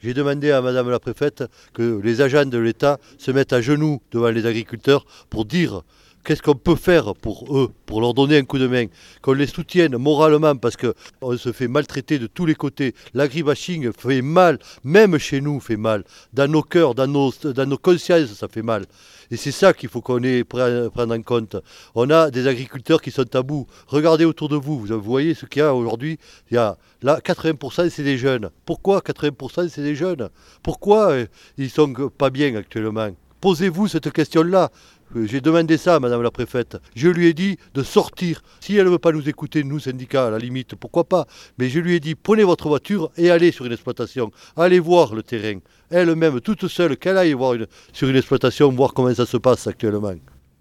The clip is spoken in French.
J'ai demandé à Madame la préfète que les agents de l'État se mettent à genoux devant les agriculteurs pour dire qu'est-ce qu'on peut faire pour eux, pour leur donner un coup de main, qu'on les soutienne moralement parce qu'on se fait maltraiter de tous les côtés. L'agribashing fait mal, même chez nous fait mal. Dans nos cœurs, dans nos consciences, ça fait mal. Et c'est ça qu'il faut qu'on prenne en compte. On a des agriculteurs qui sont à bout. Regardez autour de vous, vous voyez ce qu'il y a aujourd'hui. Il y a, là, 80% c'est des jeunes. Pourquoi 80% c'est des jeunes? Pourquoi ils ne sont pas bien actuellement? Posez-vous cette question-là. J'ai demandé ça à Madame la préfète. Je lui ai dit de sortir. Si elle ne veut pas nous écouter, nous syndicats, à la limite, pourquoi pas. Mais je lui ai dit, prenez votre voiture et allez sur une exploitation. Allez voir le terrain. Elle-même, toute seule, qu'elle aille voir sur une exploitation, voir comment ça se passe actuellement.